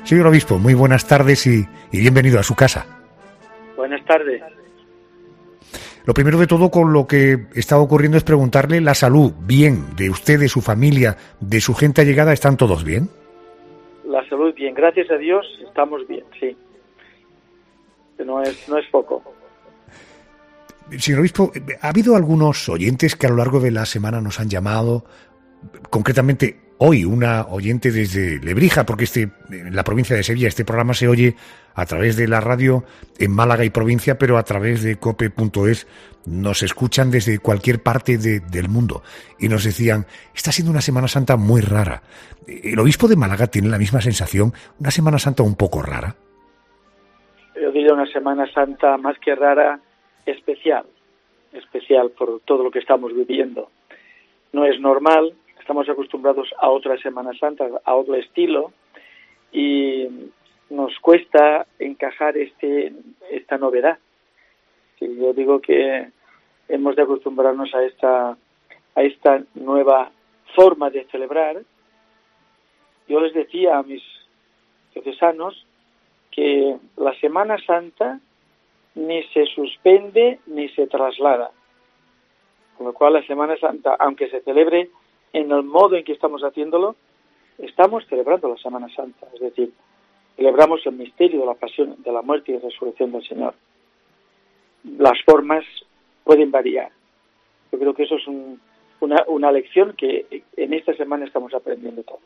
Señor obispo, muy buenas tardes y bienvenido a su casa. Buenas tardes. Lo primero de todo, con lo que está ocurriendo, es preguntarle la salud, bien, de usted, de su familia, de su gente allegada. ¿Están todos bien? La salud bien, gracias a Dios estamos bien, sí. No es poco. Señor obispo, ha habido algunos oyentes que a lo largo de la semana nos han llamado, concretamente hoy una oyente desde Lebrija, porque en la provincia de Sevilla este programa se oye a través de la radio en Málaga y provincia, pero a través de cope.es nos escuchan desde cualquier parte del mundo y nos decían, está siendo una Semana Santa muy rara. ¿El obispo de Málaga tiene la misma sensación? ¿Una Semana Santa un poco rara? Yo diría una Semana Santa más que rara, especial por todo lo que estamos viviendo. No es normal, estamos acostumbrados a otra Semana Santa, a otro estilo, y nos cuesta encajar esta novedad. Sí, yo digo que hemos de acostumbrarnos a esta nueva forma de celebrar. Yo les decía a mis diocesanos que la Semana Santa ni se suspende ni se traslada. Con lo cual la Semana Santa, aunque se celebre en el modo en que estamos haciéndolo, estamos celebrando la Semana Santa. Es decir, celebramos el misterio de la pasión, de la muerte y la resurrección del Señor. Las formas pueden variar. Yo creo que eso es una lección que en esta semana estamos aprendiendo todos.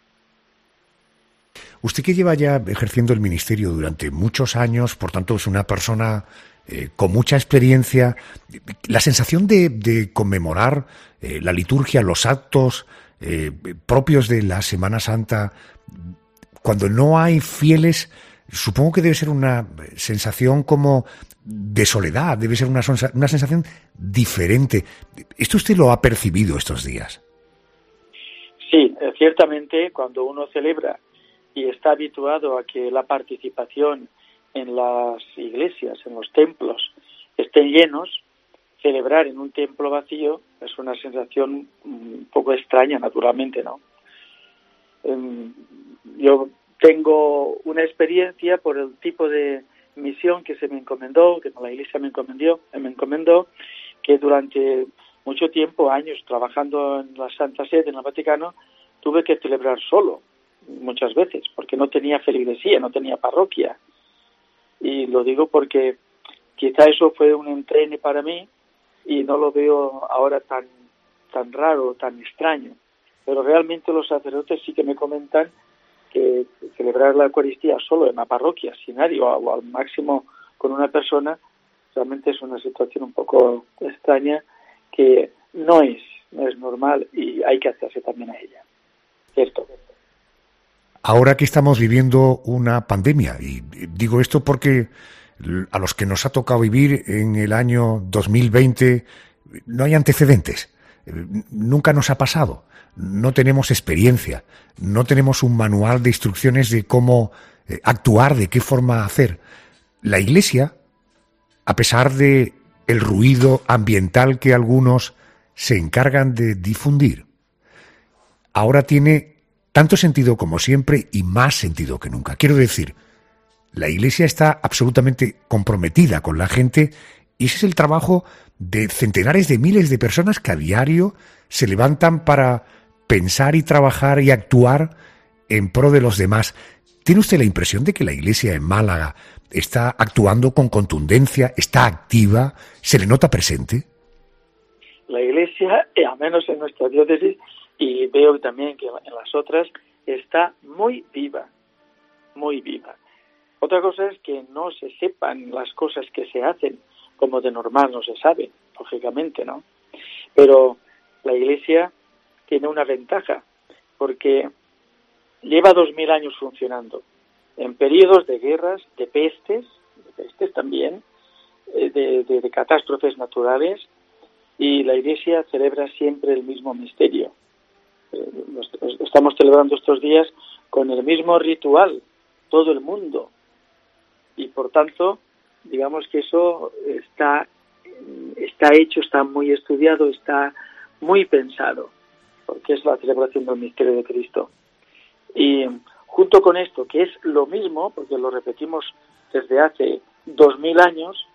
Usted, que lleva ya ejerciendo el ministerio durante muchos años, por tanto es una persona con mucha experiencia, la sensación de conmemorar la liturgia, los actos propios de la Semana Santa, cuando no hay fieles, supongo que debe ser una sensación como de soledad, debe ser una sensación diferente. ¿Esto usted lo ha percibido estos días? Sí, ciertamente cuando uno celebra y está habituado a que la participación en las iglesias, en los templos, estén llenos, celebrar en un templo vacío es una sensación un poco extraña, naturalmente, ¿no? Yo tengo una experiencia por el tipo de misión que se me encomendó, que la Iglesia me encomendó, que durante mucho tiempo, años, trabajando en la Santa Sede, en el Vaticano, tuve que celebrar solo, muchas veces, porque no tenía feligresía, no tenía parroquia. Y lo digo porque quizá eso fue un entrene para mí y no lo veo ahora tan raro, tan extraño. Pero realmente los sacerdotes sí que me comentan que celebrar la Eucaristía solo en la parroquia, sin nadie, o al máximo con una persona, realmente es una situación un poco extraña que no es normal y hay que hacerse también a ella. ¿Cierto? Ahora que estamos viviendo una pandemia, y digo esto porque a los que nos ha tocado vivir en el año 2020 no hay antecedentes, nunca nos ha pasado, no tenemos experiencia, no tenemos un manual de instrucciones de cómo actuar, de qué forma hacer. La Iglesia, a pesar de el ruido ambiental que algunos se encargan de difundir, ahora tiene tanto sentido como siempre y más sentido que nunca. Quiero decir, la Iglesia está absolutamente comprometida con la gente y ese es el trabajo de centenares de miles de personas que a diario se levantan para pensar y trabajar y actuar en pro de los demás. ¿Tiene usted la impresión de que la Iglesia en Málaga está actuando con contundencia, está activa, se le nota presente? La Iglesia, al menos en nuestra diócesis, y veo también que en las otras, está muy viva, muy viva. Otra cosa es que no se sepan las cosas que se hacen, como de normal no se sabe, lógicamente, ¿no? Pero la Iglesia tiene una ventaja, porque lleva 2000 años funcionando, en periodos de guerras, de pestes también, de catástrofes naturales, y la Iglesia celebra siempre el mismo misterio. Estamos celebrando estos días con el mismo ritual, todo el mundo, y por tanto, digamos que eso está hecho, está muy estudiado, está muy pensado, porque es la celebración del misterio de Cristo. Y junto con esto, que es lo mismo, porque lo repetimos desde hace 2000 años,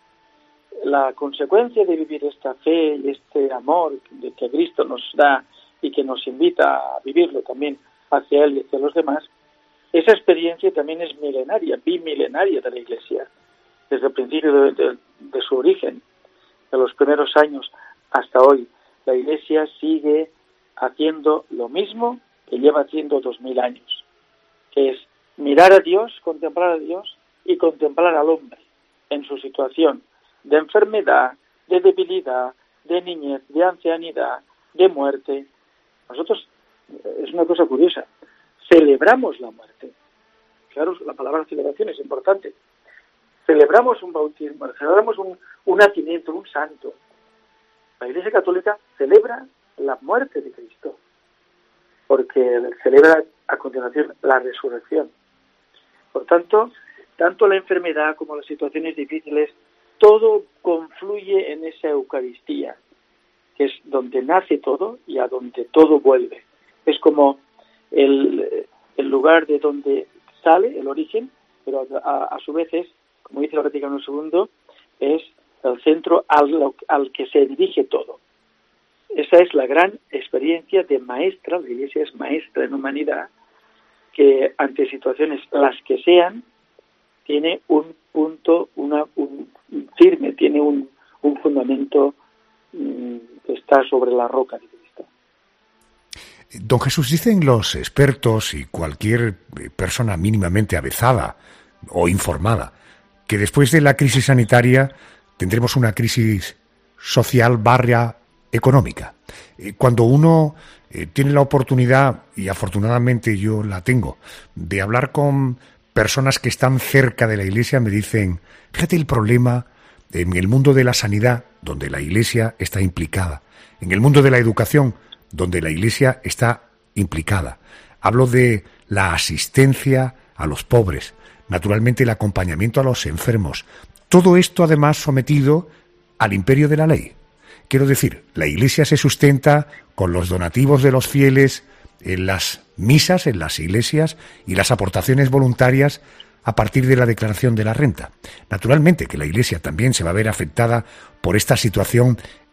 la consecuencia de vivir esta fe y este amor de que Cristo nos da y que nos invita a vivirlo también hacia Él y hacia los demás, esa experiencia también es milenaria, bimilenaria de la Iglesia. Desde el principio de su origen, de los primeros años hasta hoy, la Iglesia sigue haciendo lo mismo que lleva haciendo 2000 años, que es mirar a Dios, contemplar a Dios y contemplar al hombre en su situación de enfermedad, de debilidad, de niñez, de ancianidad, de muerte. Nosotros, es una cosa curiosa, celebramos la muerte. Claro, la palabra celebración es importante. Celebramos un bautismo, celebramos un nacimiento, un santo. La Iglesia Católica celebra la muerte de Cristo, porque celebra a continuación la resurrección. Por tanto, tanto la enfermedad como las situaciones difíciles, todo confluye en esa Eucaristía, que es donde nace todo y a donde todo vuelve. Es como el lugar de donde sale, el origen, pero a su vez es, como dice el Vaticano II, es el centro al que se dirige todo. Esa es la gran experiencia de maestra, la Iglesia es maestra en humanidad, que ante situaciones las que sean, tiene un punto, un firme, tiene un fundamento que está sobre la roca de Cristo. Don Jesús, dicen los expertos y cualquier persona mínimamente avezada o informada que después de la crisis sanitaria tendremos una crisis social / económica. Cuando uno tiene la oportunidad, y afortunadamente yo la tengo, de hablar con personas que están cerca de la Iglesia, me dicen, fíjate el problema en el mundo de la sanidad, donde la Iglesia está implicada, en el mundo de la educación, donde la Iglesia está implicada. Hablo de la asistencia a los pobres, naturalmente el acompañamiento a los enfermos. Todo esto además sometido al imperio de la ley. Quiero decir, la Iglesia se sustenta con los donativos de los fieles en las misas, en las iglesias y las aportaciones voluntarias a partir de la declaración de la renta. Naturalmente que la Iglesia también se va a ver afectada por esta situación